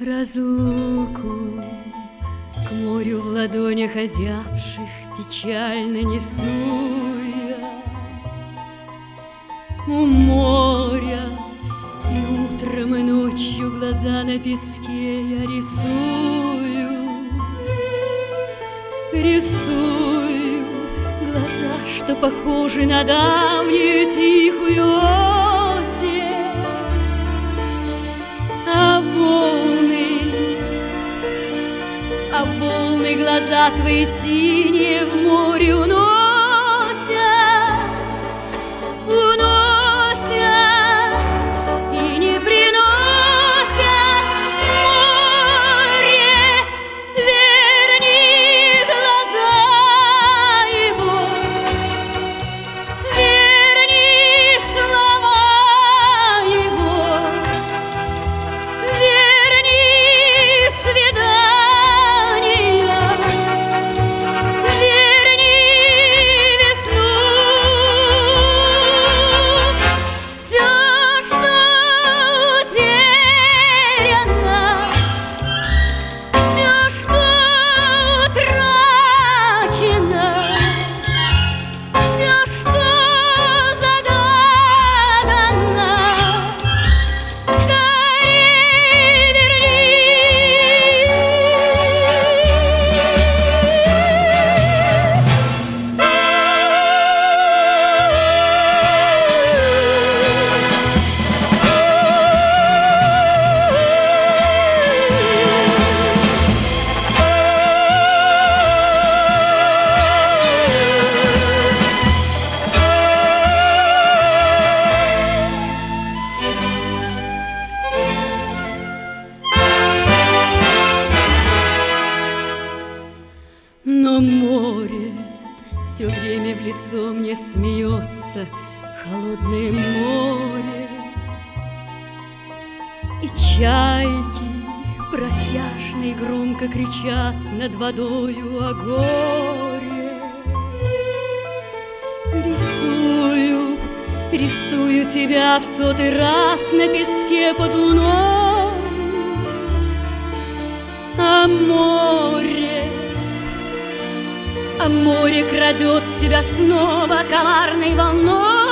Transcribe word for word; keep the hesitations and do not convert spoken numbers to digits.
Разлуку к морю в ладонях озябших печально несу я. У моря и утром, и ночью глаза на песке я рисую. Рисую глаза, что похожи на давнюю тихую осень. А волны, а волны глаза твои синие в море уносят, уносят и не приносят. Море, верни глаза его, верни слова его, верни свидания, верни весну. Все, что утеряно, все, что утрачено, все, что загадано, скорей верни. Но море все время в лицо мне смеется, холодное море. И чайки протяжно и громко кричат над водою о горе. Рисую, рисую тебя в сотый раз на песке под луной. А море, а море крадет тебя снова коварной волной.